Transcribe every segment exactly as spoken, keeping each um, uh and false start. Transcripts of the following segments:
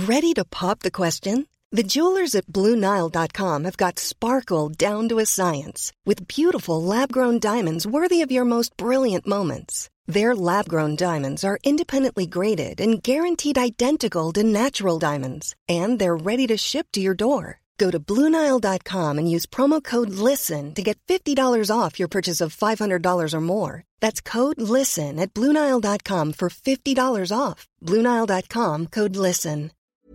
Ready to pop the question? The jewelers at Blue Nile dot com have got sparkle down to a science with beautiful lab-grown diamonds worthy of your most brilliant moments. Their lab-grown diamonds are independently graded and guaranteed identical to natural diamonds, and they're ready to ship to your door. Go to Blue Nile dot com and use promo code LISTEN to get fifty dollars off your purchase of five hundred dollars or more. That's code LISTEN at Blue Nile dot com for fifty dollars off. Blue Nile dot com, code LISTEN.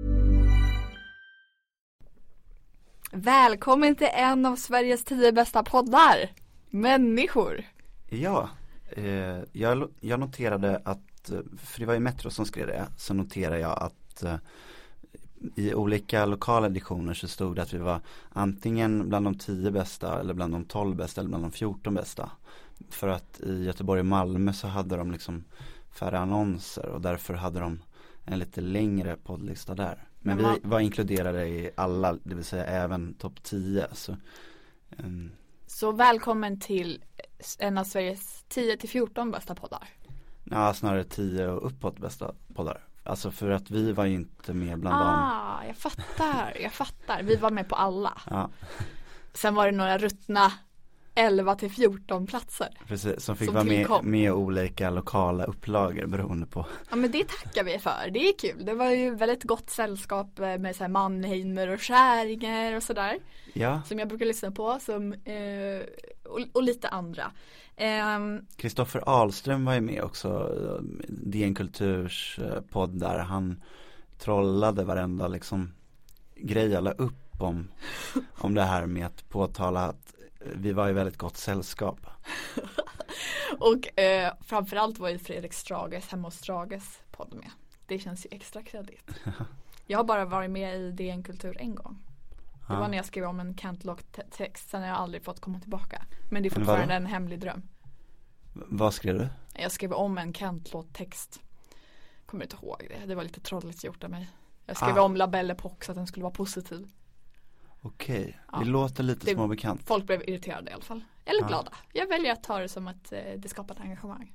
Välkommen till en av Sveriges tio bästa poddar. Människor. Ja, eh, jag, jag noterade att, för det var ju Metro som skrev det, så noterade jag att eh, i olika lokala editioner så stod det att vi var antingen bland de tio bästa eller bland de tolv bästa eller bland de fjorton bästa. För att i Göteborg och Malmö så hade de liksom färre annonser och därför hade de en lite längre poddlista där. Men vi var inkluderade i alla, det vill säga även topp tio. Så, um. så välkommen till en av Sveriges tio till fjorton bästa poddar. Ja, snarare tio och uppåt bästa poddar. Alltså för att vi var ju inte med bland ah, dem. Ah, jag fattar, jag fattar. Vi var med på alla. Ja. Sen var det några ruttna elva till fjorton platser. Precis, som fick som vara med, med olika lokala upplagor beroende på. Ja, men det tackar vi för. Det är kul. Det var ju väldigt gott sällskap med så här Mannheimer och Skäringer och sådär. Ja. Som jag brukar lyssna på. Som, eh, och, och lite andra. Kristoffer um, Ahlström var ju med också. D N Kulturs eh, podd där. Han trollade varenda liksom grej jag la upp om, om det här med att påtala att vi var i väldigt gott sällskap. Och eh, framförallt var ju Fredrik Strages, Hemma hos Strages podd med. Det känns ju extra kredit. Jag har bara varit med i D N Kultur en gång. Det var när jag skrev om en Cantlock-text. Sen har jag aldrig fått komma tillbaka. Men det är fortfarande en hemlig dröm. V- vad skrev du? Jag skrev om en Cantlott-text. Kommer inte ihåg det. Det var lite trolligt gjort av mig. Jag skrev ah. om La Belle Époque så att den skulle vara positiv. Okej, okay. Ja. Det låter lite det, småbekant. Folk blev irriterade i alla fall. Eller ah. glada. Jag väljer att ta det som att eh, det skapar ett engagemang.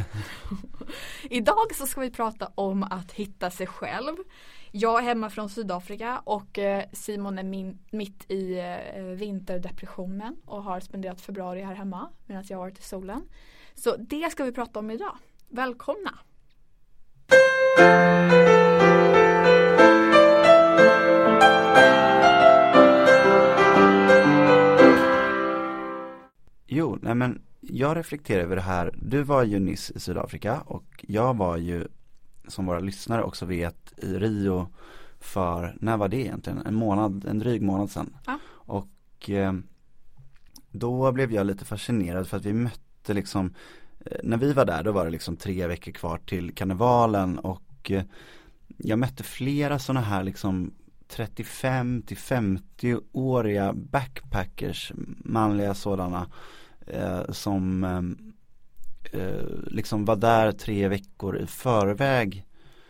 Idag så ska vi prata om att hitta sig själv. Jag är hemma från Sydafrika och eh, Simon är min, mitt i eh, vinterdepressionen och har spenderat februari här hemma medan jag har varit i solen. Så det ska vi prata om idag. Välkomna! Jo, nej men jag reflekterar över det här. Du var ju nyss i Sydafrika och jag var ju, som våra lyssnare också vet, i Rio för, när var det egentligen? En månad, en dryg månad sedan. Ja. Och eh, då blev jag lite fascinerad för att vi mötte liksom, eh, när vi var där då var det liksom tre veckor kvar till karnevalen och eh, jag mötte flera sådana här liksom trettiofem till femtio-åriga backpackers, manliga sådana, eh, som eh, liksom var där tre veckor i förväg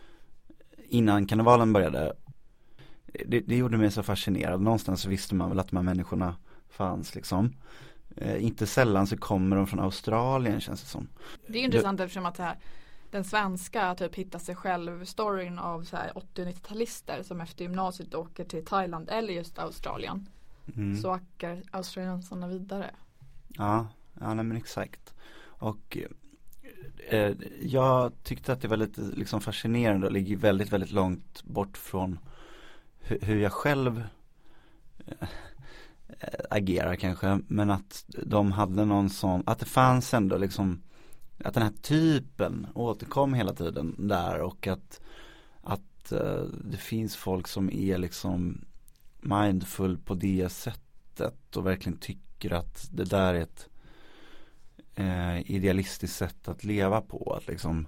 innan karnevalen började. Det, det gjorde mig så fascinerad. Någonstans visste man väl att de här människorna fanns liksom. Eh, inte sällan så kommer de från Australien, känns det som. Det är intressant det, eftersom att det här, den svenska typ hitta sig själv storyn av så här åttio- och nittio-talister som efter gymnasiet åker till Thailand eller just Australien. Mm. Så åker australiensarna vidare. Ja, ja nej, men exakt. Och eh, jag tyckte att det var lite liksom fascinerande och ligger väldigt, väldigt långt bort från hu- hur jag själv eh, agerar kanske. Men att de hade någon sån, att det fanns ändå liksom, att den här typen återkom hela tiden där och att, att uh, det finns folk som är liksom mindful på det sättet och verkligen tycker att det där är ett uh, idealistiskt sätt att leva på. Att liksom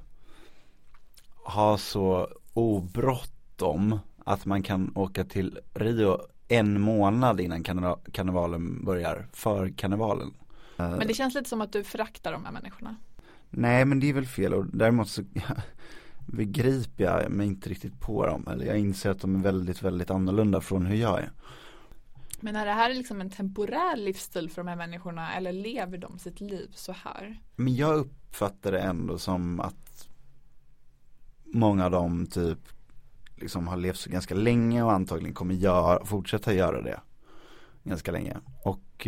ha så obråttom att man kan åka till Rio en månad innan karne- karnevalen börjar, för karnevalen. Uh, Men det känns lite som att du föraktar de här människorna. Nej, men det är väl fel och däremot så begriper jag mig inte riktigt på dem. Eller jag inser att de är väldigt, väldigt annorlunda från hur jag är. Men är det här liksom en temporär livsstil för de här människorna eller lever de sitt liv så här? Men jag uppfattar det ändå som att många av dem typ liksom har levt så ganska länge och antagligen kommer göra, fortsätta göra det ganska länge. Och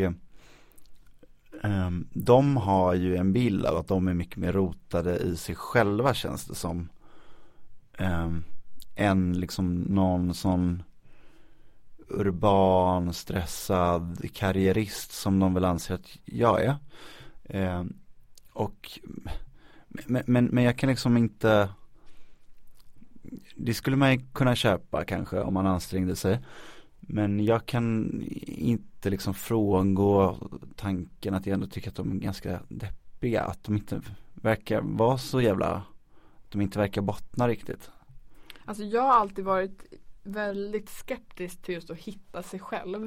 um, de har ju en bild av att de är mycket mer rotade i sig själva, känns det som. Um, än liksom någon sån urban, stressad karriärist som de väl anser att jag är. Um, och men, men, men jag kan liksom inte, det skulle man kunna köpa kanske om man ansträngde sig. Men jag kan inte liksom frångå tanken att jag ändå tycker att de är ganska deppiga. Att de inte verkar vara så jävla, att de inte verkar bottna riktigt. Alltså jag har alltid varit väldigt skeptisk till just att hitta sig själv.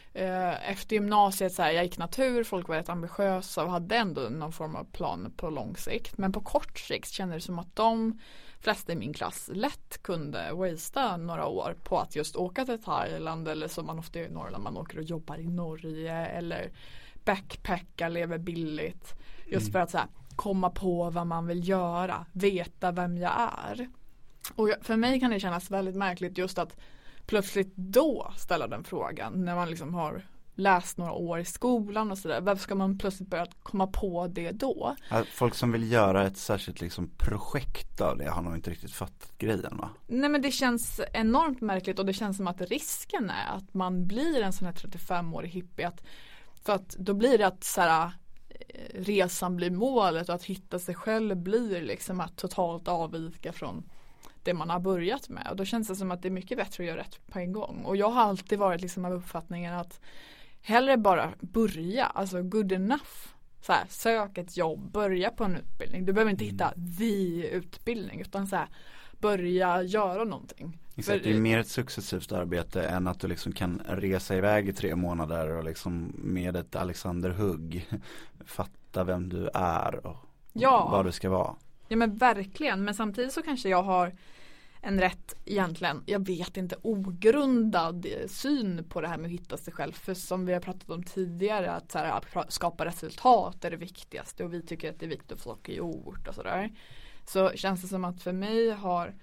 Efter gymnasiet så här, jag gick natur, folk var rätt ambitiösa och hade ändå någon form av plan på lång sikt. Men på kort sikt kändes det som att de flesta i min klass lätt kunde wastea några år på att just åka till Thailand, eller som man ofta gör i Norrland, man åker och jobbar i Norge eller backpackar, lever billigt. Just mm. för att så här, komma på vad man vill göra, veta vem jag är. Och för mig kan det kännas väldigt märkligt just att plötsligt då ställa den frågan när man liksom har läst några år i skolan och sådär. Varför ska man plötsligt börja komma på det då? Folk som vill göra ett särskilt liksom projekt av det har nog inte riktigt fattat grejen, va? Nej, men det känns enormt märkligt, och det känns som att risken är att man blir en sån här trettiofem-årig hippie. Att, för att då blir det att så här, resan blir målet och att hitta sig själv blir liksom att totalt avvika från det man har börjat med. Och då känns det som att det är mycket bättre att göra rätt på en gång. Och jag har alltid varit liksom av uppfattningen att hellre bara börja, alltså good enough. Så här, sök ett jobb, börja på en utbildning. Du behöver inte mm. hitta the utbildning, utan så här, börja göra någonting. Exakt, det är mer ett successivt arbete än att du liksom kan resa iväg i tre månader och liksom med ett Alexander-hugg fatta vem du är och ja. vad du ska vara. Ja, men verkligen, men samtidigt så kanske jag har en rätt egentligen, jag vet inte, ogrundad syn på det här med att hitta sig själv. För som vi har pratat om tidigare, att, så här, att skapa resultat är det viktigaste, och vi tycker att det är viktigt att få saker gjort och sådär. Så känns det som att för mig har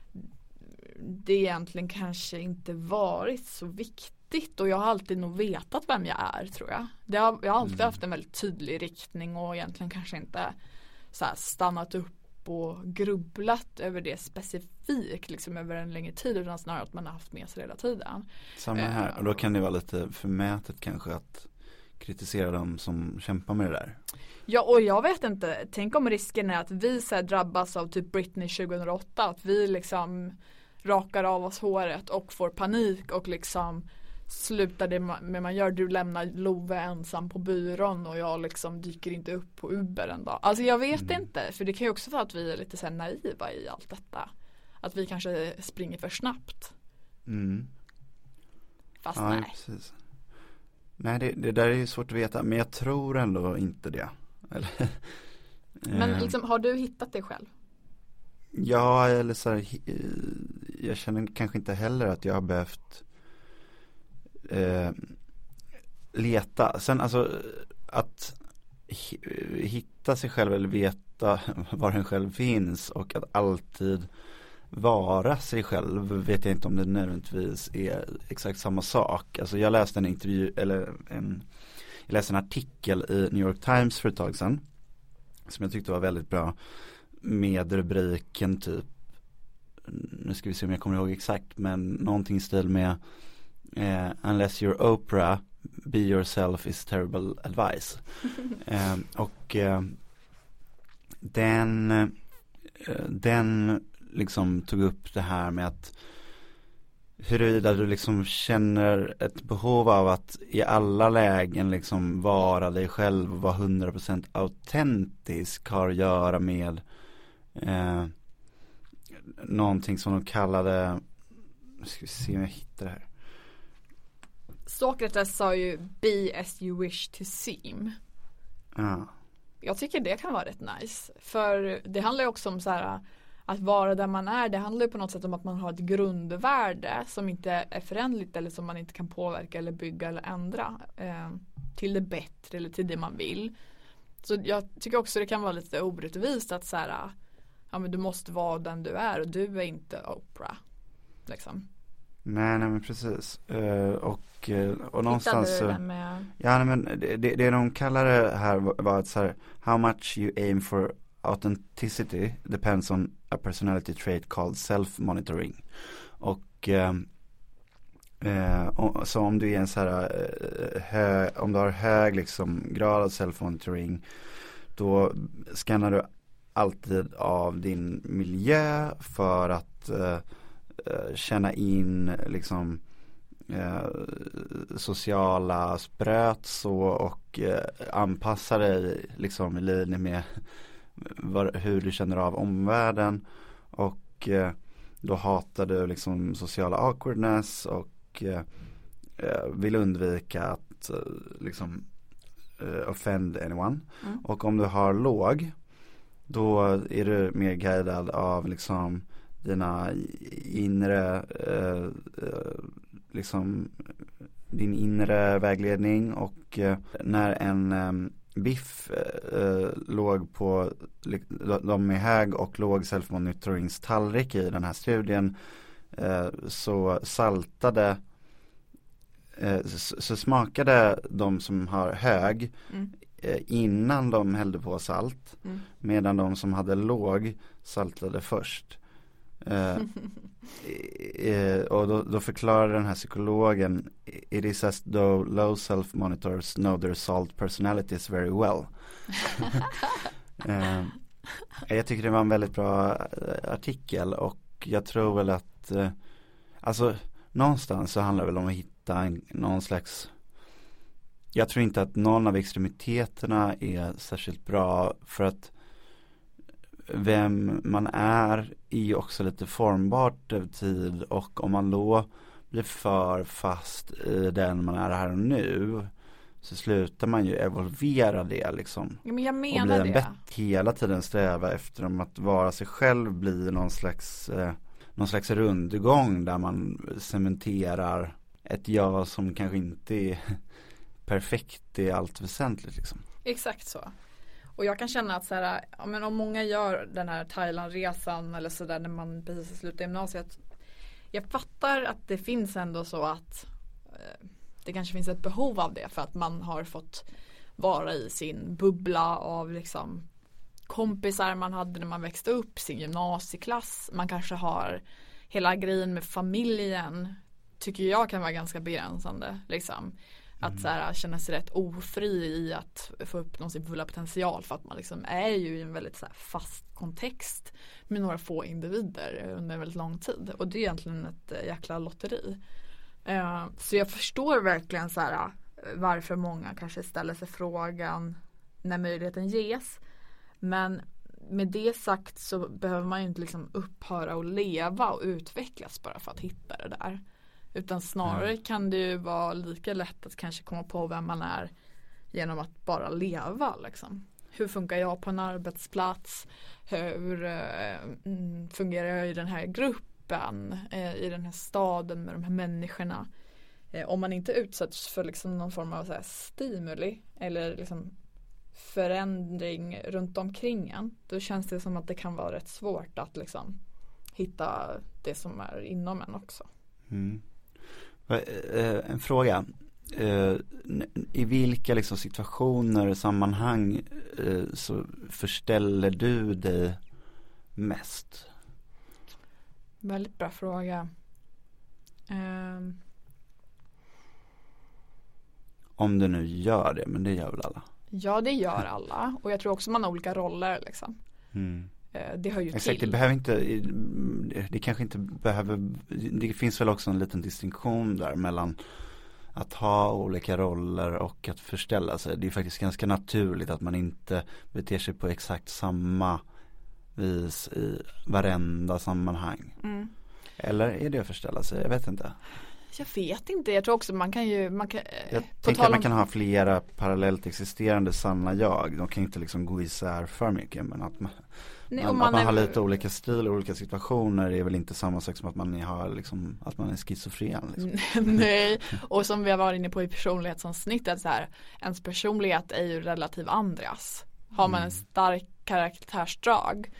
det egentligen kanske inte varit så viktigt, och jag har alltid nog vetat vem jag är, tror jag. Det har, jag har alltid mm. haft en väldigt tydlig riktning och egentligen kanske inte så här, stannat upp och grubblat över det specifikt liksom över en längre tid, utan snarare att man har haft med sig hela tiden. Samma här, och då kan det vara lite förmätet kanske att kritisera dem som kämpar med det där. Ja, och jag vet inte, tänk om risken är att vi så här, drabbas av typ Britney tjugohundraåtta, att vi liksom rakar av oss håret och får panik och liksom slutar det med man gör, du lämnar Love ensam på byrån och jag liksom dyker inte upp på Uber en dag. Alltså jag vet mm. inte, för det kan ju också vara att vi är lite så här naiva i allt detta. Att vi kanske springer för snabbt. Mm. Fast ja, nej. Precis. Nej, det, det där är ju svårt att veta, men jag tror ändå inte det. Eller, men liksom, har du hittat dig själv? Ja, eller så här, jag känner kanske inte heller att jag har behövt eh, leta. Sen alltså att hitta sig själv eller veta var en själv finns och att alltid vara sig själv, vet jag inte om det nödvändigtvis är exakt samma sak. Alltså jag läste en intervju eller en, jag läste en artikel i New York Times för ett tag sedan som jag tyckte var väldigt bra, med rubriken typ, nu ska vi se om jag kommer ihåg exakt, men någonting i stil med eh, unless you're Oprah, be yourself is terrible advice. eh, och eh, den eh, den liksom tog upp det här med att huruvida du liksom känner ett behov av att i alla lägen liksom vara dig själv och vara hundra procent autentisk har att göra med eh, någonting som de kallade, ska vi se om jag hittar det här. Sokrates sa ju be as you wish to seem. Ja. Jag tycker det kan vara rätt nice, för det handlar ju också om så här, att vara där man är, det handlar ju på något sätt om att man har ett grundvärde som inte är föränderligt eller som man inte kan påverka eller bygga eller ändra eh, till det bättre eller till det man vill. Så jag tycker också det kan vara lite orättvist att så här, ja men du måste vara den du är och du är inte Oprah. liksom. Nej, nej men precis. Uh, och, uh, och någonstans så, med... ja nej, men det, det, det de kallar det här var att så här, how much you aim for authenticity depends on a personality trait called self-monitoring. Och uh, uh, och, så om du är en så här uh, hö, om du har hög liksom grad av self-monitoring, då skannar du alltid av din miljö för att uh, känna in liksom eh, sociala spröts och, och eh, anpassa dig liksom i linje med var, hur du känner av omvärlden, och eh, då hatar du liksom sociala awkwardness och eh, vill undvika att eh, liksom eh, offend anyone. Mm. Och om du har låg, då är du mer guidad av liksom dina inre eh, liksom din inre vägledning, och eh, när en eh, biff eh, låg på de med hög och låg self-monitorings-tallrik i den här studien, eh, så saltade eh, så, så smakade de som har hög mm. eh, innan de hällde på salt, mm. medan de som hade låg saltade först. Uh, uh, och då, då förklarar den här psykologen, it is as though low self-monitors know their salt personalities very well. uh, jag tycker det var en väldigt bra artikel, och jag tror väl att uh, alltså någonstans så handlar det väl om att hitta en, någon slags, jag tror inte att någon av extremiteterna är särskilt bra, för att vem man är är också lite formbart över tid, och om man då blir för fast i den man är här och nu, så slutar man ju evolvera det liksom. Ja, men jag menar och blir en det. bättre, hela tiden sträva efter om att vara sig själv, blir någon slags eh, någon slags rundgång där man cementerar ett jag som kanske inte är perfekt i allt väsentligt liksom. Exakt så. Och jag kan känna att så här, ja, men om många gör den här Thailandresan eller sådär när man precis slutar gymnasiet, jag fattar att det finns ändå så att eh, det kanske finns ett behov av det, för att man har fått vara i sin bubbla av liksom kompisar man hade när man växte upp, sin gymnasieklass, man kanske har hela grejen med familjen, tycker jag kan vara ganska begränsande liksom. Att så här, känna sig rätt ofri i att få upp någon sin fulla potential, för att man liksom är ju i en väldigt så här fast kontext med några få individer under en väldigt lång tid. Och det är egentligen ett jäkla lotteri. Uh, så jag förstår verkligen så här, varför många kanske ställer sig frågan när möjligheten ges. Men med det sagt så behöver man ju inte liksom upphöra att leva och utvecklas bara för att hitta det där. Utan snarare mm. kan det ju vara lika lätt att kanske komma på vem man är genom att bara leva liksom. Hur funkar jag på en arbetsplats? Hur eh, fungerar jag i den här gruppen? Eh, I den här staden med de här människorna? Eh, om man inte utsätts för liksom någon form av så här stimuli eller liksom förändring runt omkring en, då känns det som att det kan vara rätt svårt att liksom hitta det som är inom en också. Mm. En fråga, i vilka liksom situationer och sammanhang så förställer du dig mest? Väldigt bra fråga. Um. Om du nu gör det, men det gör väl alla? Ja, det gör alla, och jag tror också man har olika roller liksom. Mm. Det hör ju Exakt, till. Det behöver inte, det kanske inte behöver, det finns väl också en liten distinktion där mellan att ha olika roller och att förställa sig. Det är faktiskt ganska naturligt att man inte beter sig på exakt samma vis i varenda sammanhang. Mm. Eller är det att förställa sig? Jag vet inte. Jag vet inte, jag tror också man kan ju man kan, Jag tänker att man kan ha flera parallellt existerande sanna jag. De kan inte liksom gå isär för mycket, men att man, Nej, man, man, att man är... har lite olika stil och olika situationer är väl inte samma sak som att man har liksom, att man är schizofren liksom. Nej, och som vi har varit inne på i personlighetsansnittet så här, ens personlighet är ju relativ andras. Har man mm. en stark karaktärsdrag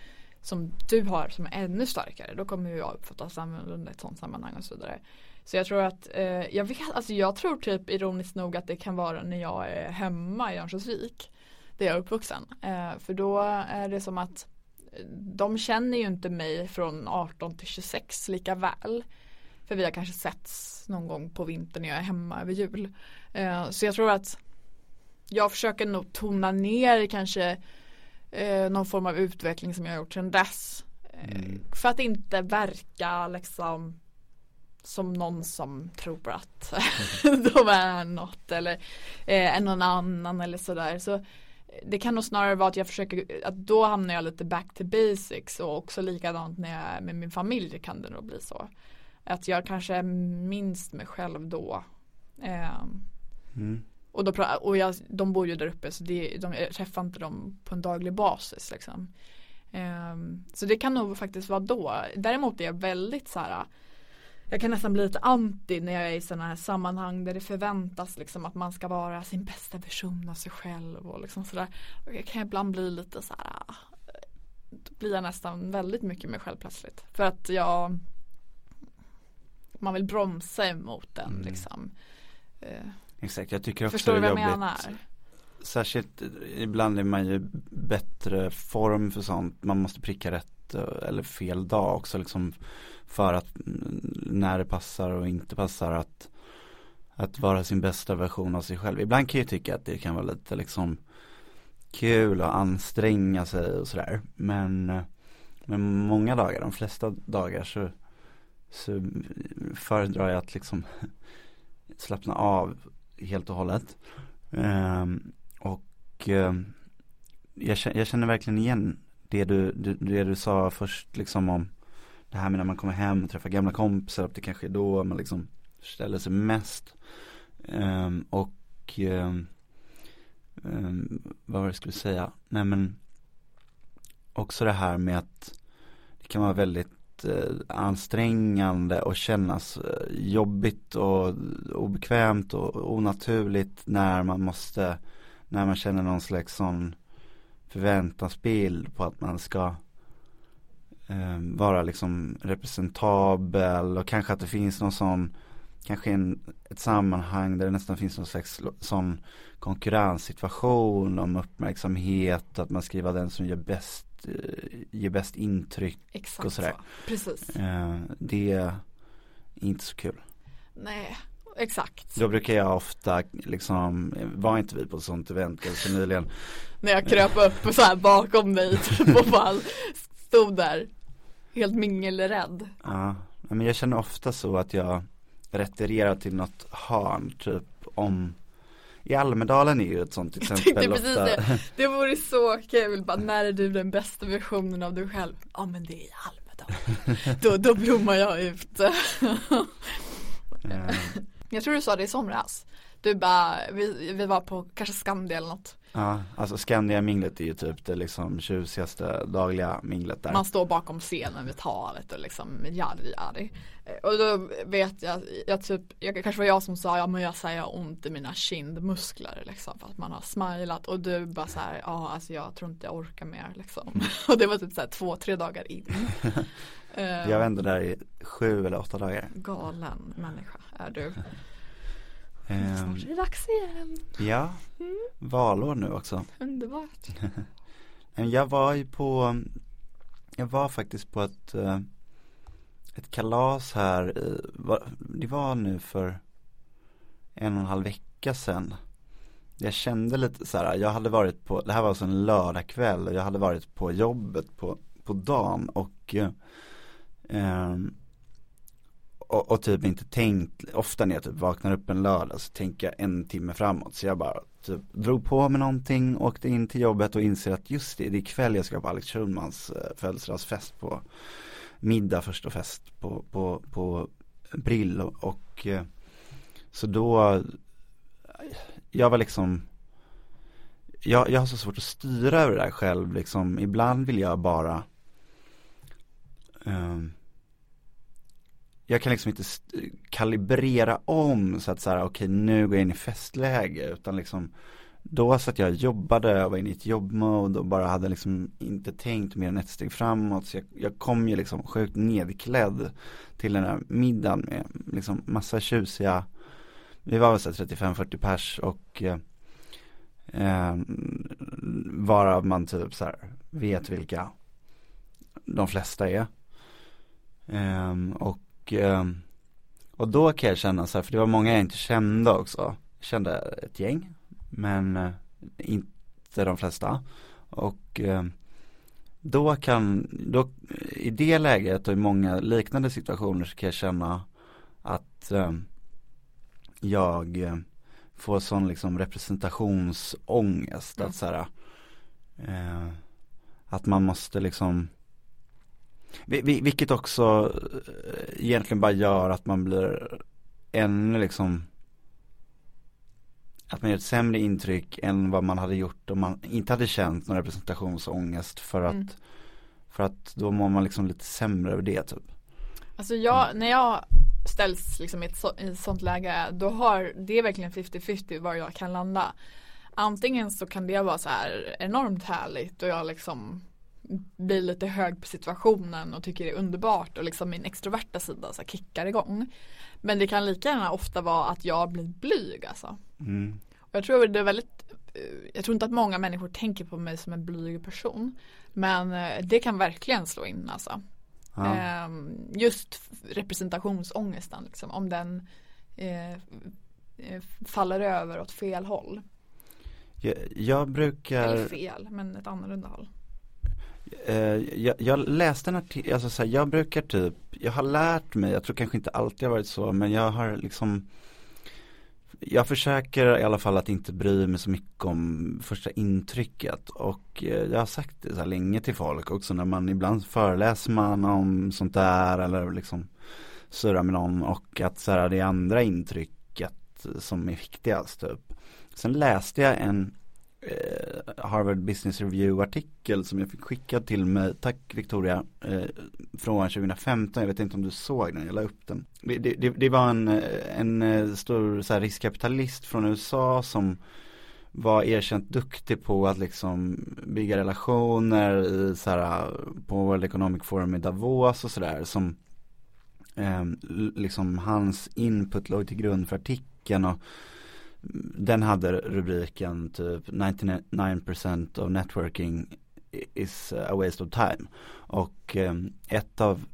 som du har som är ännu starkare, då kommer ju jag uppfattas annorlunda i ett sånt sammanhang och så vidare. Så jag tror att, eh, jag vet, alltså jag tror typ ironiskt nog att det kan vara när jag är hemma i Örnsköldsvik, där jag är uppvuxen. Eh, för då är det som att de känner ju inte mig från arton till tjugosex lika väl. För vi har kanske setts någon gång på vintern när jag är hemma över jul. Eh, så jag tror att jag försöker nog tona ner kanske eh, någon form av utveckling som jag har gjort sedan dess. Eh, mm. För att inte verka liksom som någon som tror att de är något eller eh, någon annan eller sådär. Så det kan nog snarare vara att jag försöker, att då hamnar jag lite back to basics, och också likadant när jag är med min familj kan det nog bli så. Att jag kanske är minst mig själv då. Eh, mm. Och, då och jag, de bor ju där uppe, så det, de, jag träffar inte dem på en daglig basis liksom. Eh, så det kan nog faktiskt vara då. Däremot är jag väldigt så här, jag kan nästan bli lite anti när jag är i sådana här sammanhang där det förväntas liksom att man ska vara sin bästa version av sig själv och liksom sådär. Och jag kan ibland bli lite så här, då blir jag nästan väldigt mycket mig själv plötsligt. För att jag, man vill bromsa emot den mm. liksom. Eh, Exakt, jag tycker också förstår det är du vad jag jobbigt. menar? Särskilt ibland är man ju bättre form för sånt. Man måste pricka rätt eller fel dag också liksom, för att när det passar och inte passar att, att vara sin bästa version av sig själv. Ibland kan jag tycka att det kan vara lite liksom kul att anstränga sig och sådär. Men, men många dagar, de flesta dagar så, så föredrar jag att liksom slappna av helt och hållet. Um, och um, jag, känner, jag känner verkligen igen det du, det, det du sa först liksom om det här med när man kommer hem och träffar gamla kompisar, att det kanske är då man liksom ställer sig mest. Um, och um, um, vad var det jag skulle säga? Nej, men också det här med att det kan vara väldigt uh, ansträngande och kännas uh, jobbigt och obekvämt och onaturligt när man måste, när man känner någon slags sån förväntansbild på att man ska eh, vara liksom representabel, och kanske att det finns någon sån, kanske en, ett sammanhang där det nästan finns någon slags sån konkurrenssituation om uppmärksamhet, att man skriver den som gör bäst eh, ger bäst intryck. Exakt och sådär. Så. Precis. Eh, det är inte så kul. Nej, exakt. Då brukar jag ofta liksom, var inte vi på ett sånt event ganska nyligen. När jag kröp upp så här bakom dig typ, och bara stod där helt mingelrädd. Ja, men jag känner ofta så att jag retirerar till något hörn typ om, i Almedalen är ju ett sånt exempel. Det, precis det. Det vore så kul, bara när är du den bästa versionen av dig själv? Ja, men det är i Almedalen. då, då blommar jag ut. Mm. Jag tror du sa det i somras. Du bara, vi, vi var på kanske Skandia eller något. Ja, alltså Skandia-minglet är ju typ det liksom tjusigaste dagliga minglet där. Man står bakom scenen vid talet och liksom jadi jadi. Och då vet jag, jag typ, jag, kanske var jag som sa, ja men jag säger ont i mina kindmuskler liksom, för att man har smilat. Och du bara så här, ja alltså jag tror inte jag orkar mer liksom. Mm. Och det var typ så här två, tre dagar in. Jag var ändå där i sju eller åtta dagar. Galen människa är du. Um, Snart är det dags igen. Ja, mm. Valår nu också. Underbart. Jag var ju på, jag var faktiskt på ett, ett kalas här, det var nu för en och en halv vecka sedan. Jag kände lite så här, jag hade varit på, det här var alltså en lördagkväll och jag hade varit på jobbet på, på dagen och um, Och, och typ inte tänkt, ofta när jag typ vaknar upp en lördag så tänker jag en timme framåt, så jag bara typ drog på med någonting, åkte in till jobbet och inser att just det, det är ikväll jag ska på Alex Schulmans eh, födelsedagsfest, på middag först och fest på, på, på Brill och, och eh, så då jag var liksom jag, jag har så svårt att styra över det där själv liksom, ibland vill jag bara um, jag kan liksom inte kalibrera om så att så här, okej, nu går jag in i festläge, utan liksom då så att jag jobbade och var inne i ett jobbmode och bara hade liksom inte tänkt mer än ett steg framåt. Så jag, jag kom ju liksom sjukt nedklädd till den här middagen med liksom massa tjusiga, vi var väl så trettiofem fyrtio pers och eh, eh, varav man typ så här vet vilka de flesta är. Eh, och eh, och då kan jag känna så här, för det var många jag inte kände också. Jag kände ett gäng, men eh, inte de flesta. Och eh, då kan, då, i det läget och i många liknande situationer så kan jag känna att eh, jag eh, får sån liksom representationsångest. Mm. Att så här, eh, att man måste liksom, vilket också egentligen bara gör att man blir ännu liksom, att man gör ett sämre intryck än vad man hade gjort om man inte hade känt någon representationsångest, för att mm. för att då mår man liksom lite sämre över det typ. Alltså jag, mm. när jag ställs liksom i ett, så, i ett sånt läge, då har det är verkligen femtio femtio var jag kan landa. Antingen så kan det vara så här enormt härligt och jag liksom blir lite hög på situationen och tycker det är underbart och liksom min extroverta sida så kickar igång. Men det kan lika gärna ofta vara att jag blir blyg alltså. Mm. Och jag tror det är väldigt, jag tror inte att många människor tänker på mig som en blyg person, men det kan verkligen slå in alltså. Ja. Ehm, just representationsångesten liksom, om den eh, faller över åt fel håll. Jag, jag brukar... Eller fel, men ett annorlunda håll. Uh, jag, jag läste en artikel, alltså så här, jag brukar typ, jag har lärt mig, jag tror kanske inte alltid har varit så, men jag har liksom, jag försöker i alla fall att inte bry mig så mycket om första intrycket, och uh, jag har sagt det så här länge till folk också, när man ibland föreläser man om sånt där eller liksom surrar med någon, och att så här, det är andra intrycket som är viktigast typ. Sen läste jag en Harvard Business Review-artikel som jag fick skickad till mig, tack Victoria, eh, från tjugo femton. Jag vet inte om du såg den, jag la upp den. Det, det, det var en, en stor så här, riskkapitalist från U S A som var erkänt duktig på att liksom bygga relationer i, så här, på World Economic Forum i Davos och sådär, som eh, liksom hans input låg till grund för artikeln, och den hade rubriken typ nittionio percent of networking is a waste of time. Och eh, ett av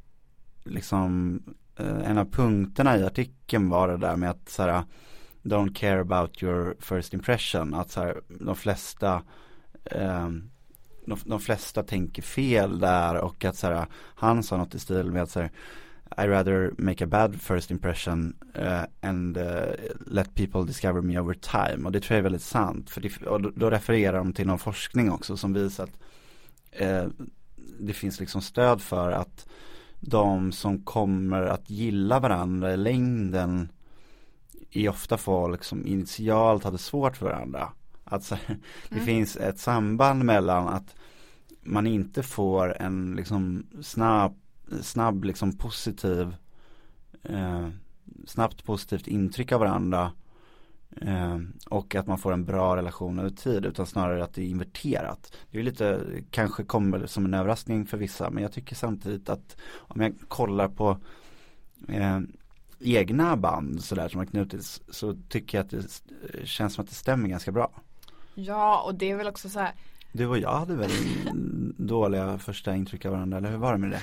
liksom eh, en av punkterna i artikeln var det där med att så här, don't care about your first impression, att så här, de flesta eh, de, de flesta tänker fel där, och att så här, han sa något i stil med att så här, I rather make a bad first impression uh, and uh, let people discover me over time. Och det tror jag är väldigt sant. För det, och då, då refererar de till någon forskning också som visar att uh, det finns liksom stöd för att de som kommer att gilla varandra i längden är ofta folk som initialt hade svårt för varandra. Alltså, det mm. finns ett samband mellan att man inte får en liksom snabb snabb liksom positiv eh, snabbt positivt intryck av varandra eh, och att man får en bra relation över tid, utan snarare att det är inverterat. Det är lite, kanske kommer som en överraskning för vissa, men jag tycker samtidigt att om jag kollar på eh, egna band sådär som har knutits, så tycker jag att det känns som att det stämmer ganska bra. Ja, och det är väl också så här. Du och jag hade väl dåliga första intryck av varandra, eller hur var det med det?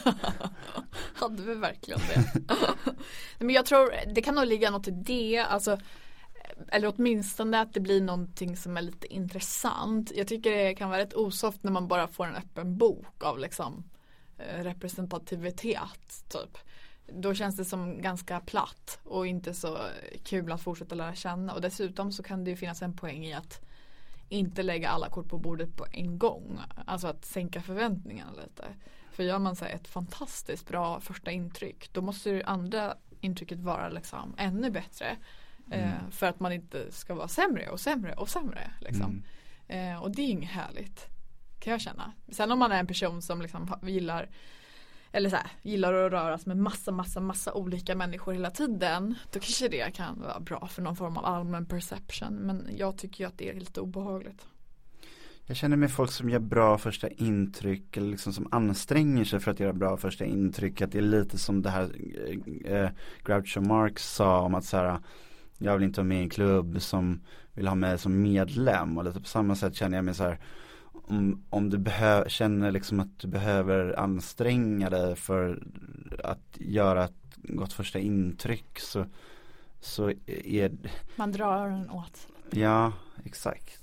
Hade vi verkligen det? Men jag tror, det kan nog ligga något i det, alltså, eller åtminstone att det blir någonting som är lite intressant. Jag tycker det kan vara rätt osoft när man bara får en öppen bok av liksom representativitet typ. Då känns det som ganska platt och inte så kul att fortsätta lära känna, och dessutom så kan det ju finnas en poäng i att inte lägga alla kort på bordet på en gång. Alltså att sänka förväntningarna lite. För gör man så här ett fantastiskt bra första intryck, då måste ju andra intrycket vara liksom ännu bättre. Mm. Eh, för att man inte ska vara sämre och sämre och sämre. Liksom. Mm. Eh, och det är inget härligt, kan jag känna. Sen om man är en person som liksom gillar eller så här, gillar att röra sig med massa, massa, massa olika människor hela tiden, då kanske det kan vara bra för någon form av allmän perception. Men jag tycker ju att det är lite obehagligt. Jag känner med folk som gör bra första intryck eller liksom som anstränger sig för att göra bra första intryck, att det är lite som det här äh, Groucho Marx sa om att så här, jag vill inte vara med i en klubb som vill ha mig som medlem, och lite på samma sätt känner jag mig så här, om, om du behö- känner liksom att du behöver anstränga dig för att göra ett gott första intryck, så, så är man drar den åt. Ja, exakt.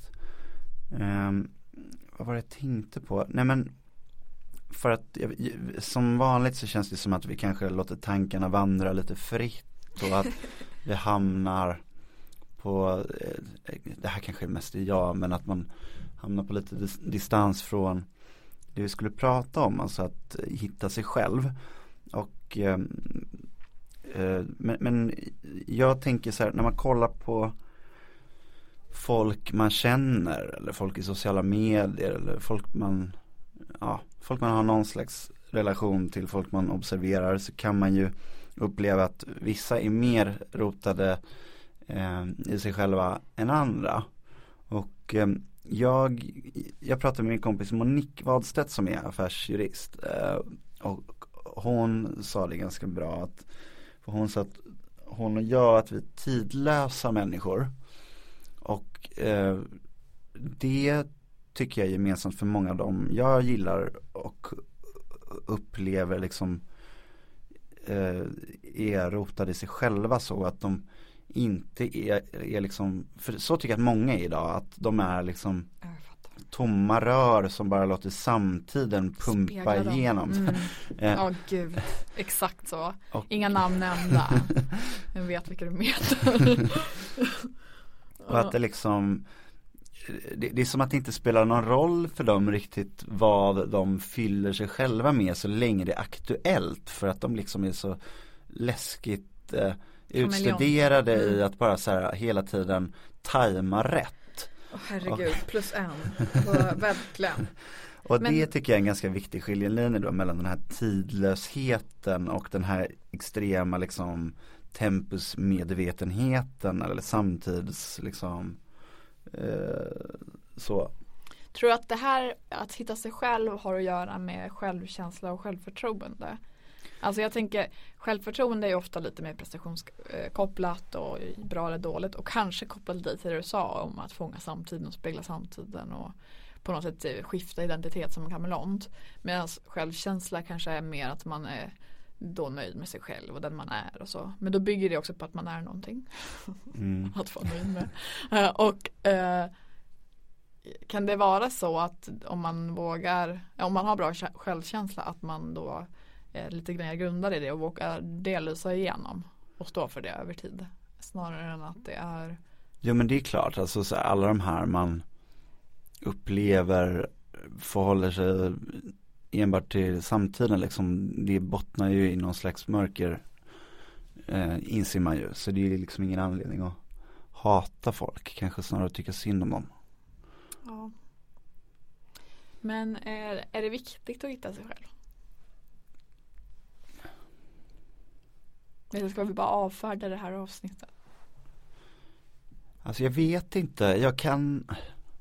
Um, vad var det jag tänkte på? Nej men för att som vanligt så känns det som att vi kanske låter tankarna vandra lite fritt och att vi hamnar på, det här kanske är mest är jag, men att man hamnar på lite dis- distans från det vi skulle prata om, alltså att hitta sig själv. Och eh, eh, men, men jag tänker så här, när man kollar på folk man känner eller folk i sociala medier eller folk man ja, folk man har någon slags relation till, folk man observerar, så kan man ju uppleva att vissa är mer rotade eh, i sig själva än andra. Och eh, jag jag pratade med min kompis Monique Wadstedt som är affärsjurist eh, och hon sa det ganska bra, att för hon sa att hon och jag att vi är tidlösa människor. Och eh, det tycker jag är gemensamt för många av dem jag gillar och upplever liksom eh, är rotade i sig själva, så att de inte är, är liksom, för så tycker jag att många är idag, att de är liksom tomma rör som bara låter samtiden pumpa igenom. Mm. Ja, gud. Exakt så. Och inga namn nämnda. Jag vet vilka du menar. Och att det liksom det, det är som att det inte spelar någon roll för dem riktigt vad de fyller sig själva med, så länge det är aktuellt, för att de liksom är så läskigt eh, utstuderade mm. i att bara så här hela tiden tajma rätt. Åh, herregud, och, plus en. Verkligen. Och Men, det tycker jag är en ganska viktig skiljelinje då mellan den här tidlösheten och den här extrema liksom tempusmedvetenheten eller samtids liksom eh, så. Tror du att det här att hitta sig själv har att göra med självkänsla och självförtroende? Alltså jag tänker, självförtroende är ofta lite mer prestationskopplat och bra eller dåligt, och kanske kopplat dit till det du sa om att fånga samtiden och spegla samtiden och på något sätt skifta identitet som en kameleont. Medan självkänsla kanske är mer att man är då nöjd med sig själv och den man är och så. Men då bygger det också på att man är någonting. Mm. Att vara nöjd med. Uh, och uh, kan det vara så att om man vågar, om man har bra självkänsla, att man då är lite mer grundad i det och vågar dellysa igenom och stå för det över tid, snarare än att det är. Jo, men det är klart, alltså så alla de här man upplever förhåller sig enbart till samtiden liksom, det bottnar ju i någon slags mörker, eh, inser man ju, så det är liksom ingen anledning att hata folk, kanske snarare tycka synd om dem. Ja. Men är, är det viktigt att hitta sig själv? Eller ska vi bara avfärda det här avsnittet? Alltså jag vet inte, jag kan,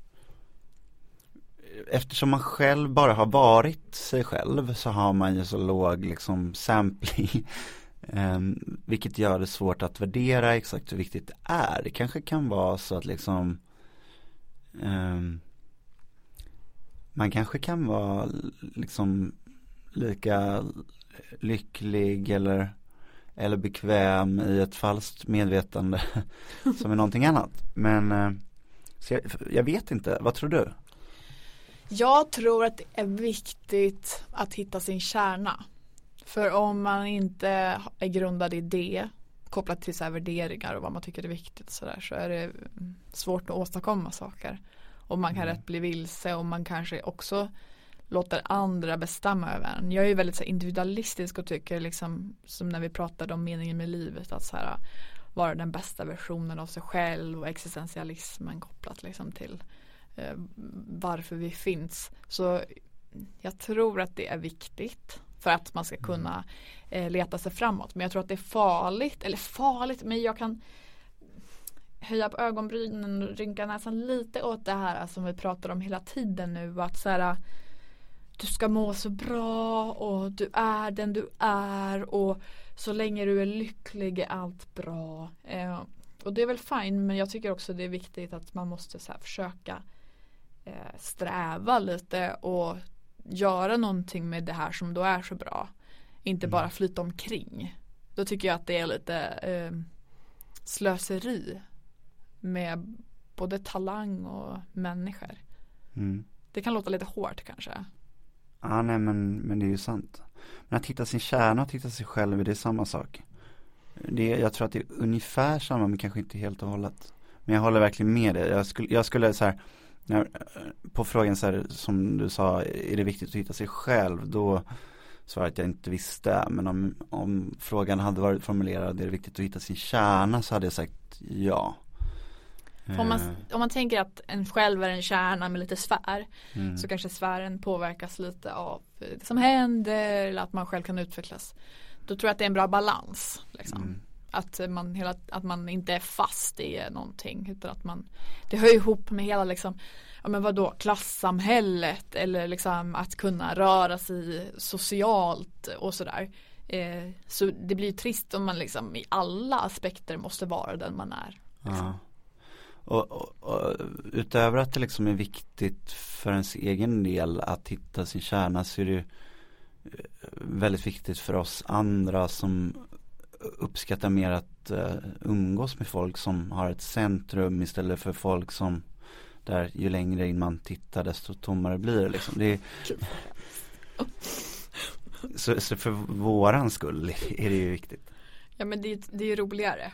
eftersom man själv bara har varit sig själv, så har man ju så låg liksom sampling, um, vilket gör det svårt att värdera exakt hur viktigt det är. Det kanske kan vara så att liksom um, man kanske kan vara liksom lika lycklig eller eller bekväm i ett falskt medvetande som är någonting annat. Men uh, så jag, jag vet inte, vad tror du? Jag tror att det är viktigt att hitta sin kärna. För om man inte är grundad i det, kopplat till så här värderingar och vad man tycker är viktigt, så, där, så är det svårt att åstadkomma saker. Och man kan mm. rätt bli vilse, och man kanske också låter andra bestämma över en. Jag är ju väldigt så här, individualistisk och tycker liksom, som när vi pratade om meningen med livet, att så här, vara den bästa versionen av sig själv, och existentialismen kopplat liksom till varför vi finns. Så jag tror att det är viktigt för att man ska kunna eh, leta sig framåt. Men jag tror att det är farligt, eller farligt, men jag kan höja på ögonbrynen och rynka näsan lite åt det här som vi pratar om hela tiden nu, att så här, du ska må så bra och du är den du är och så länge du är lycklig är allt bra. Eh, och det är väl fine, men jag tycker också det är viktigt att man måste så här försöka eh, sträva lite och göra någonting med det här som då är så bra. Inte mm. bara flyta omkring. Då tycker jag att det är lite eh, slöseri med både talang och människor. Mm. Det kan låta lite hårt kanske. Ja, nej, men, men det är ju sant. Men att hitta sin kärna och att hitta sig själv, det är samma sak. Det, jag tror att det är ungefär samma, men kanske inte helt och hållet. Men jag håller verkligen med dig. Jag skulle, jag skulle så här, när, på frågan så här, som du sa, är det viktigt att hitta sig själv? Då svarade att jag inte visste. Men om, om frågan hade varit formulerad, är det viktigt att hitta sin kärna, så hade jag sagt ja. Om man, om man tänker att en själv är en kärna med lite sfär, mm. så kanske sfären påverkas lite av det som händer eller att man själv kan utvecklas. Då tror jag att det är en bra balans. Liksom. Mm. Att, man hela, att man inte är fast i någonting, utan att man, det hör ihop med hela liksom, ja men vadå, klassamhället eller liksom att kunna röra sig socialt och sådär. Eh, så det blir trist om man liksom i alla aspekter måste vara den man är. Liksom. Ja. Och, och, och utöver att det liksom är viktigt för ens egen del att hitta sin kärna, så är det väldigt viktigt för oss andra som uppskattar mer att uh, umgås med folk som har ett centrum istället för folk som där ju längre in man tittar desto tommare blir det liksom. Det är, så, så för våran skull är det ju viktigt. Ja, men det, det är ju roligare.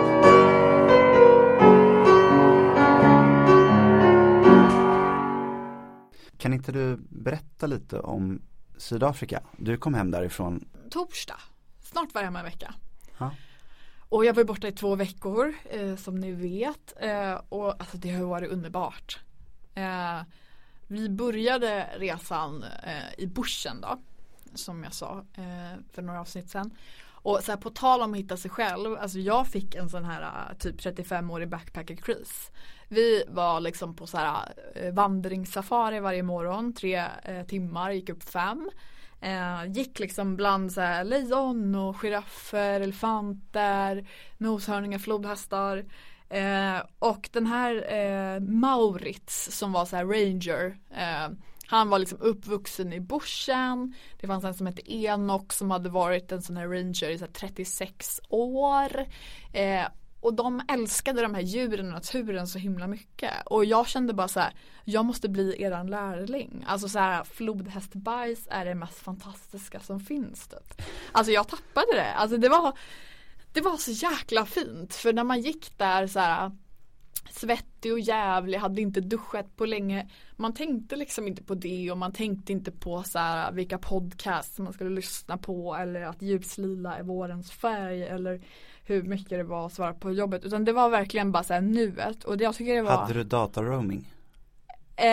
Kan inte du berätta lite om Sydafrika? Du kom hem därifrån torsdag. Snart var jag hemma en vecka. Ha? Och jag var borta i två veckor eh, som ni vet. Eh, och alltså, det har varit underbart. Eh, vi började resan eh, i bushen då. Som jag sa eh, för några avsnitt sedan. Och så här, på tal om att hitta sig själv. Alltså jag fick en sån här typ trettiofem-årig backpacker-kris. Vi var liksom på så här eh, vandringssafari varje morgon. Tre eh, timmar, gick upp fem. Eh, gick liksom bland så här lejon och giraffer, elefanter, noshörningar, flodhästar. Eh, och den här eh, Maurits som var så här ranger, eh, han var liksom uppvuxen i bushen. Det fanns en som hette Enoch som hade varit en sån här ranger i så här trettiosex år. Eh, och de älskade de här djuren och naturen så himla mycket. Och jag kände bara så här, jag måste bli eran lärling. Alltså så här, flodhästbajs är det mest fantastiska som finns typ. Alltså jag tappade det. Alltså det var, det var så jäkla fint. För när man gick där så här svettig och jävlig, hade inte duschat på länge. Man tänkte liksom inte på det, och man tänkte inte på så här, vilka podcasts man skulle lyssna på, eller att ljuslila är vårens färg, eller hur mycket det var att svara på jobbet. Utan det var verkligen bara så här nuet. Och det, jag tycker det var... Hade du dataroaming? Eh,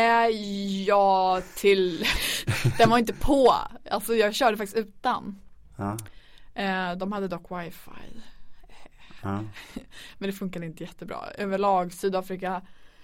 ja, till... Den var inte på. Alltså jag körde faktiskt utan. Ja. Eh, de hade dock wifi. Ja. Men det funkade inte jättebra. Överlag, Sydafrika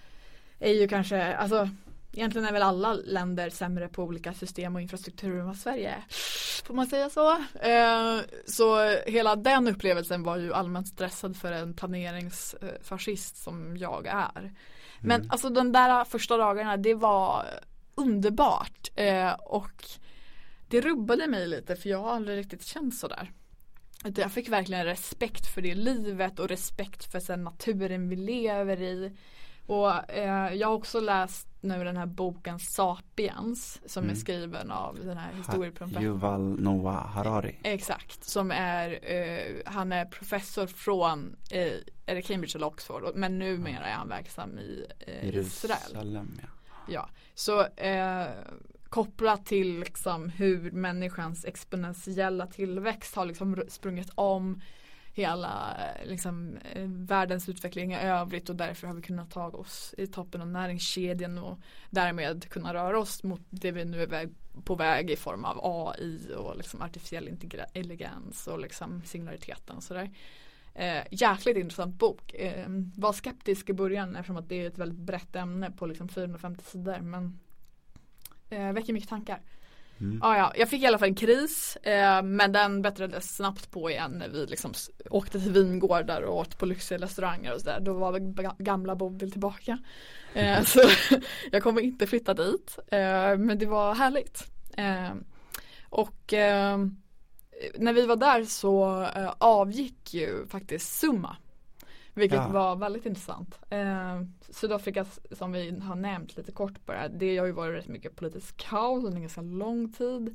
är ju kanske, alltså egentligen är väl alla länder sämre på olika system och infrastruktur än vad Sverige är. Får man säga så? Eh, så hela den upplevelsen var ju allmänt stressad för en planeringsfascist som jag är. Men mm. alltså de där första dagarna, det var underbart. Eh, och det rubbade mig lite, för jag har aldrig riktigt känt så där. Jag fick verkligen respekt för det livet och respekt för sen naturen vi lever i. Och eh, jag har också läst nu den här boken Sapiens som mm. är skriven av den här historieprofessorn Yuval Noah Harari. Exakt, som är eh, han är professor från eh, är det Cambridge eller Oxford, men numera är han verksam i eh, Israel. Jerusalem, ja. Ja, så eh, kopplat till liksom hur människans exponentiella tillväxt har liksom sprungit om hela liksom, världens utveckling i övrigt och därför har vi kunnat ta oss i toppen av näringskedjan och därmed kunna röra oss mot det vi nu är väg, på väg i form av A I och liksom artificiell intelligens och liksom singulariteten och sådär. Eh, jäkligt intressant bok. Eh, var skeptisk i början eftersom att det är ett väldigt brett ämne på liksom fyrahundrafemtio sidor men eh, väcker mycket tankar. Mm. Ah, ja, jag fick i alla fall en kris eh, men den bättrades snabbt på igen när vi liksom åkte till vingårdar och åt på lyxiga restauranger och sådär. Då var väl gamla Bodil tillbaka. Eh, så jag kommer inte flytta dit. Eh, men det var härligt. Eh, och eh, när vi var där så eh, avgick ju faktiskt Zuma. Vilket ja. var väldigt intressant. Eh, Sydafrika som vi har nämnt lite kort bara. Det har ju varit rätt mycket politisk kaos under en ganska lång tid.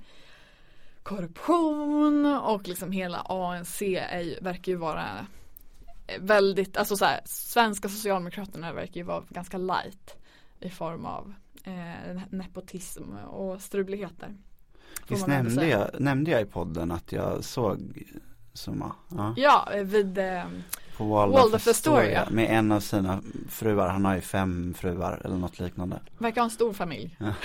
Korruption och liksom hela A N C är, verkar ju vara väldigt, alltså så här, svenska socialdemokraterna verkar ju vara ganska light i form av eh, nepotism och struligheter. Visst nämnde jag, nämnde jag i podden att jag såg Zuma? Ja, ja vid eh, på Waldorf Astoria med en av sina fruar. Han har ju fem fruar eller något liknande. Verkar ha en stor familj. Ja.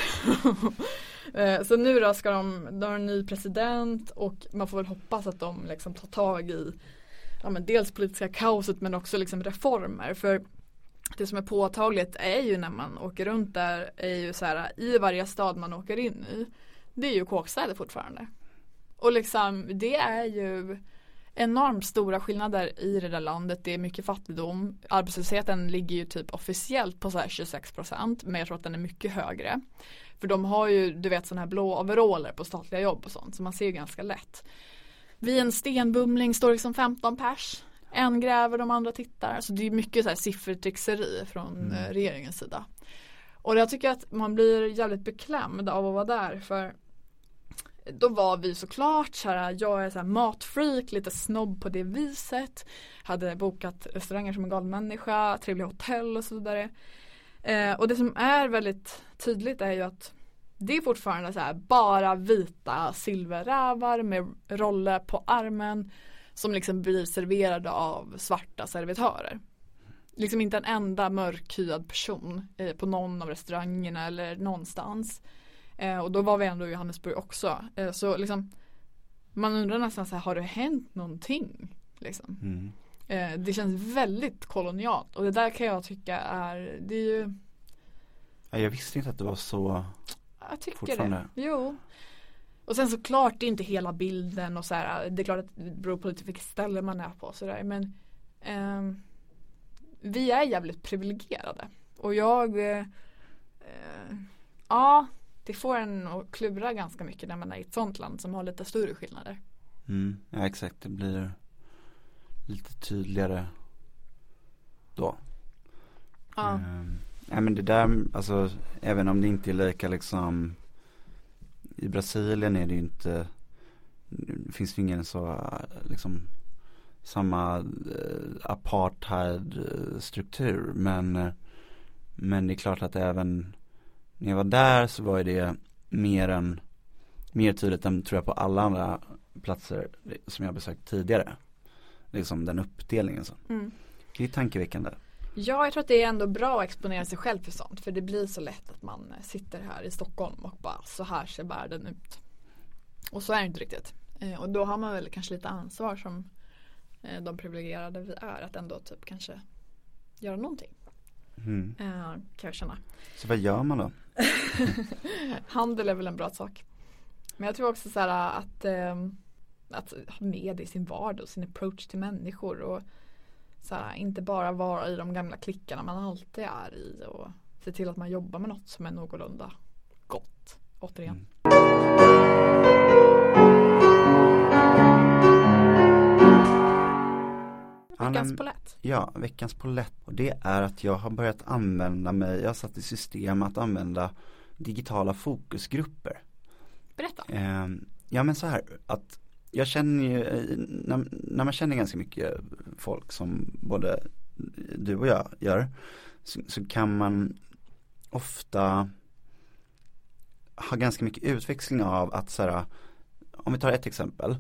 Så nu då ska de, de har en ny president och man får väl hoppas att de liksom tar tag i ja, men dels politiska kaoset men också liksom reformer. För det som är påtagligt är ju när man åker runt där är ju så här, i varje stad man åker in i, det är ju kåkstäder fortfarande. Och liksom det är ju enormt stora skillnader i det där landet. Det är mycket fattigdom. Arbetslösheten ligger ju typ officiellt på så här tjugosex procent. Men jag tror att den är mycket högre. För de har ju, du vet, sådana här blå overaller på statliga jobb och sånt. Så man ser ju ganska lätt. Vid en stenbumling står liksom femton pers. En gräver, de andra tittar. Så det är mycket så här siffertrixeri från mm. regeringens sida. Och jag tycker att man blir jävligt beklämd av att vara där. För då var vi såklart så här, jag är så här matfreak, lite snobb på det viset. Hade bokat restauranger som en galen människa, trevliga hotell och så vidare. Eh, och det som är väldigt tydligt är ju att det är fortfarande så här bara vita silverrävar med roller på armen som liksom blir serverade av svarta servitörer. Liksom inte en enda mörkhyad person eh, på någon av restaurangerna eller någonstans. Eh, och då var vi ändå i Johannesburg också. Eh, så liksom man undrar nästan så här, har det hänt någonting? Liksom. Mm. Eh, det känns väldigt kolonialt. Och det där kan jag tycka är, det är ju... Ja, jag visste inte att det var så. Jag tycker det. Jo. Och sen såklart det är inte hela bilden och så här, det är klart att det beror på lite vilket ställe man är på och så där, men eh, vi är jävligt privilegierade. Och jag eh, eh, ja, det får en att klura ganska mycket när man är i ett sånt land som har lite större skillnader. Mm, ja exakt, det blir lite tydligare då. Ja. Um, ja men det där, alltså även om det inte är lika liksom, i Brasilien är det ju inte, det finns ju ingen så liksom samma eh, apartheid struktur, men eh, men det är klart att även när jag var där så var det mer än mer tydligt än tror jag på alla andra platser som jag besökt tidigare. Liksom den uppdelningen så. Mm. Det är tankeväckande. Ja, jag tror att det är ändå bra att exponera sig själv för sånt. För det blir så lätt att man sitter här i Stockholm och bara så här ser världen ut. Och så är det inte riktigt. Eh, och då har man väl kanske lite ansvar som eh, de privilegierade vi är. Att ändå typ kanske göra någonting. Mm. Eh, kan jag känna. Så vad gör man då? Handel är väl en bra sak. Men jag tror också så här att, eh, att ha med det i sin vardag och sin approach till människor. Och så här, inte bara vara i de gamla klickarna man alltid är i och se till att man jobbar med något som är någorlunda gott. Återigen. Mm. Veckans polett. Ja, veckans polett. Och det är att jag har börjat använda mig, jag har satt i system att använda digitala fokusgrupper. Berätta. Eh, ja men så här, att jag känner ju, när, när man känner ganska mycket folk som både du och jag gör, så, så kan man ofta ha ganska mycket utväxling av att så här, om vi tar ett exempel,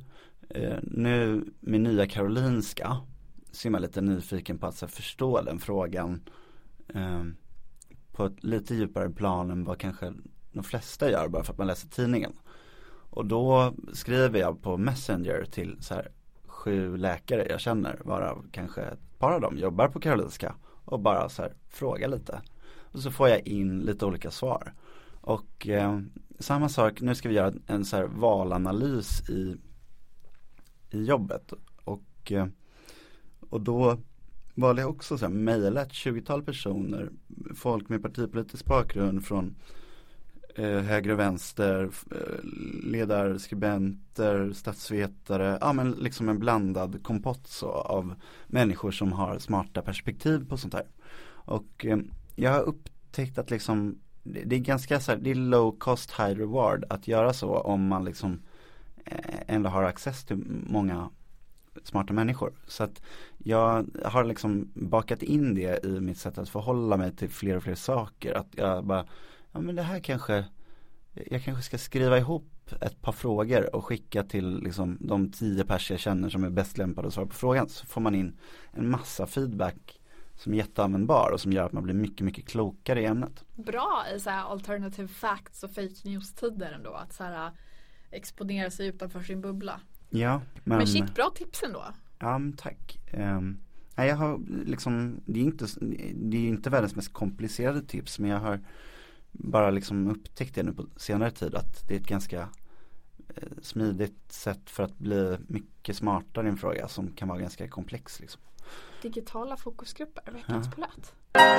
eh, nu med Nya Karolinska så är man lite nyfiken på att så här, förstå den frågan eh, på ett lite djupare plan än vad kanske de flesta gör bara för att man läser tidningen. Och då skriver jag på Messenger till så här sju läkare jag känner, varav kanske ett par av dem jobbar på Karolinska, och bara så här frågar lite. Och så får jag in lite olika svar. Och eh, samma sak, nu ska vi göra en så här valanalys i, i jobbet. Och, eh, och då valde jag också så här mejla ett tjugotal personer, folk med partipolitisk bakgrund från eh, höger och vänster, eh, ledarskribenter, statsvetare, ja men liksom en blandad kompott så av människor som har smarta perspektiv på sånt här. Och eh, jag har upptäckt att liksom det är ganska så här, det är low cost high reward att göra så om man liksom eh, ändå har access till många smarta människor. Så att jag har liksom bakat in det i mitt sätt att förhålla mig till fler och fler saker. Att jag bara, ja men det här kanske, jag kanske ska skriva ihop ett par frågor och skicka till liksom de tio pers jag känner som är bäst lämpade att svara på frågan. Så får man in en massa feedback som är jätteanvändbar och som gör att man blir mycket, mycket klokare i ämnet. Bra i så här alternative facts och fake news-tider ändå, att så här exponera sig utanför sin bubbla. Ja, men, men shit, bra tips ändå. Ja, tack. Um, jag har liksom, det är inte, det är inte världens mest komplicerade tips, men jag har bara liksom upptäckt det nu på senare tid att det är ett ganska eh, smidigt sätt för att bli mycket smartare i en fråga som kan vara ganska komplex liksom. Digitala fokusgrupper, veckans ja. Polett.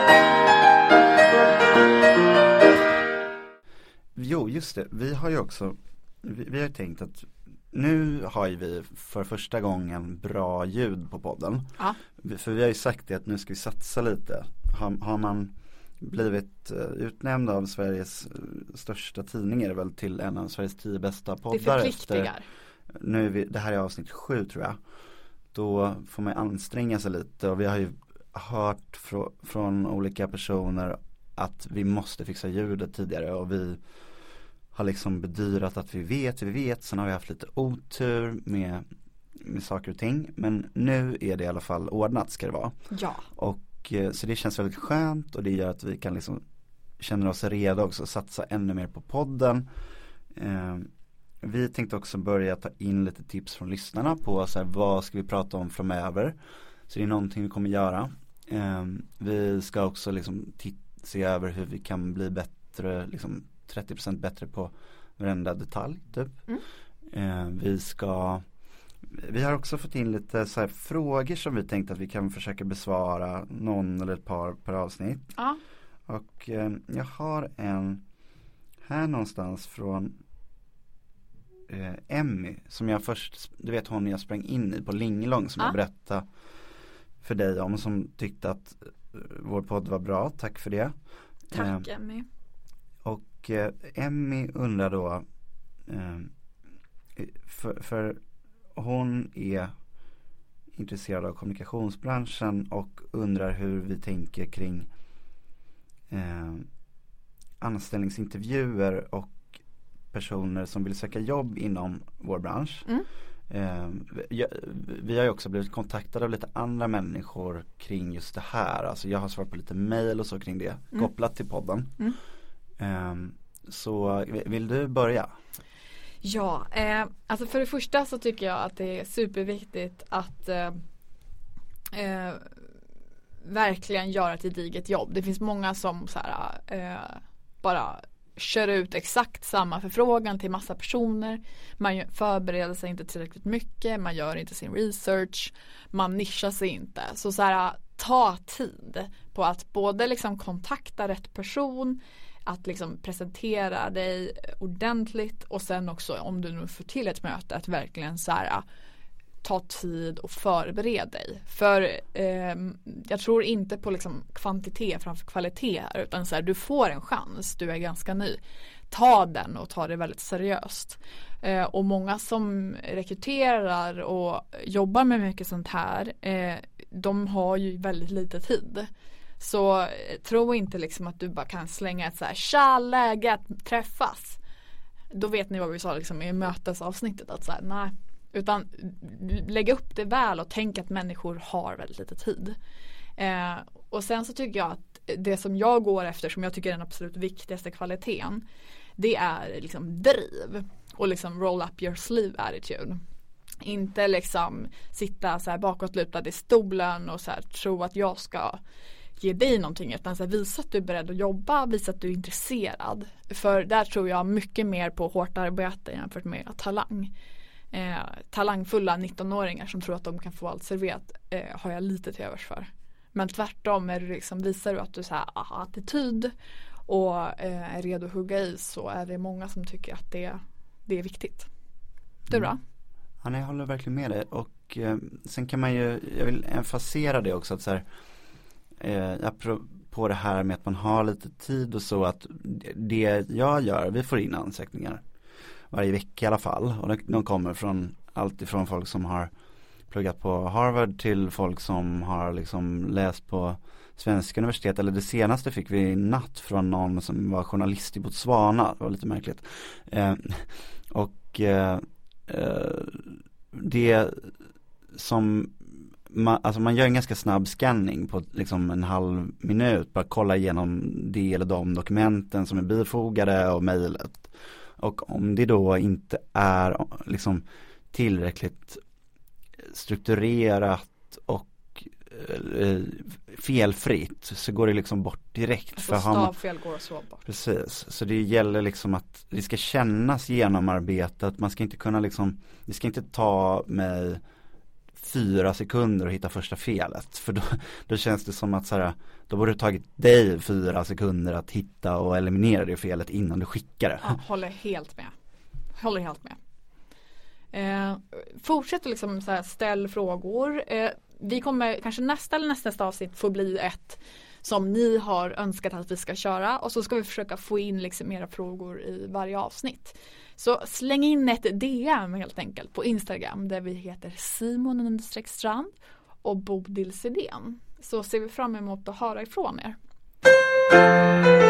Jo, just det. Vi har ju också, vi, vi har tänkt att nu har ju vi för första gången bra ljud på podden. Ja. För vi har ju sagt det att nu ska vi satsa lite. Har, har man blivit uh, utnämnd av Sveriges uh, största tidning är det väl till en av Sveriges tio bästa poddar. Det förpliktigar. Efter, nu är vi, det här är avsnitt sju tror jag. Då får man anstränga sig lite, och vi har ju hört fr- från olika personer att vi måste fixa ljudet tidigare, och vi har liksom bedyrat att vi vet, vi vet, sen har vi haft lite otur med, med saker och ting, men nu är det i alla fall ordnat ska det vara. Ja. Och så det känns väldigt skönt, och det gör att vi kan liksom känna oss redo också, satsa ännu mer på podden. Eh, vi tänkte också börja ta in lite tips från lyssnarna på så här, vad ska vi prata om framöver. Så det är någonting vi kommer göra. Eh, vi ska också liksom t- se över hur vi kan bli bättre, liksom trettio procent bättre på varenda detalj typ. Mm. Eh, vi ska vi har också fått in lite så här frågor som vi tänkte att vi kan försöka besvara någon eller ett par per avsnitt. Ja. Och eh, jag har en här någonstans från eh, Emmy som jag först, du vet hon jag sprang in i på Lingelång som ja. jag berättade för dig om, som tyckte att uh, vår podd var bra. Tack för det. Tack eh, Emmy. Och eh, Emmy undrar då eh, för, för hon är intresserad av kommunikationsbranschen och undrar hur vi tänker kring eh, anställningsintervjuer och personer som vill söka jobb inom vår bransch. Mm. Eh, vi, vi har ju också blivit kontaktade av lite andra människor kring just det här. Alltså jag har svarat på lite mejl och så kring det mm. kopplat till podden. Mm. Eh, så vill du börja? Ja, eh, alltså för det första så tycker jag att det är superviktigt att eh, eh, verkligen göra ett gediget jobb. Det finns många som så här, eh, bara kör ut exakt samma förfrågan till massa personer. Man förbereder sig inte tillräckligt mycket, man gör inte sin research, man nischar sig inte. Så, så här, ta tid på att både liksom kontakta rätt person, att liksom presentera dig ordentligt, och sen också om du nu får till ett möte att verkligen så här, ta tid och förbereda dig. För eh, jag tror inte på liksom kvantitet framför kvalitet här, utan så här, du får en chans, du är ganska ny. Ta den och ta det väldigt seriöst. Eh, och många som rekryterar och jobbar med mycket sånt här, eh, de har ju väldigt lite tid. Så tro inte liksom att du bara kan slänga ett så här tja, läge att träffas. Då vet ni vad vi sa liksom i mötesavsnittet, att så här, nej, Utan lägga upp det väl och tänk att människor har väldigt lite tid. Eh, och sen så tycker jag att det som jag går efter, som jag tycker är den absolut viktigaste kvaliteten, det är liksom driv och liksom roll up your sleeve attitude. Inte liksom sitta så här bakåtlutad i stolen och så här tro att jag ska ge dig någonting, utan så här, visa att du är beredd att jobba, visa att du är intresserad. För där tror jag mycket mer på hårt arbete jämfört med talang. Eh, talangfulla nittonåringar som tror att de kan få allt serverat eh, har jag lite till övers för. Men tvärtom är det liksom, visar du att du så här, har attityd och eh, är redo att hugga i, så är det många som tycker att det, det är viktigt. Det är bra. Mm. Ja, nej, jag håller verkligen med dig. Och eh, sen kan man ju, jag vill emfasera det också, att så här, eh, på det här med att man har lite tid och så, att det jag gör, vi får in ansökningar varje vecka i alla fall, och de kommer från allt ifrån folk som har pluggat på Harvard till folk som har liksom läst på svenska universitet, eller det senaste fick vi i natt från någon som var journalist i Botswana. Det var lite märkligt. Eh, och eh, det som man, alltså man gör en ganska snabb scanning på liksom en halv minut, bara kolla igenom det eller de dokumenten som är bifogade och mejlet. Och om det då inte är liksom tillräckligt strukturerat och eh, felfritt, så går det liksom bort direkt. Alltså stavfel går så bort. Precis, så det gäller liksom att det ska kännas genomarbetat. Man ska inte kunna liksom, det ska inte ta mig fyra sekunder att hitta första felet, för då, då känns det som att så här, då borde det tagit dig fyra sekunder att hitta och eliminera det felet innan du skickar det. Ja, håller helt med. Håller helt med. Eh, fortsätt liksom så här, ställ frågor. Eh, vi kommer kanske nästa eller nästa avsnitt får bli ett som ni har önskat att vi ska köra, och så ska vi försöka få in liksom era frågor i varje avsnitt. Så släng in ett D M helt enkelt på Instagram där vi heter Simon understreck Strand och Bodil Sidén. Så ser vi fram emot att höra ifrån er.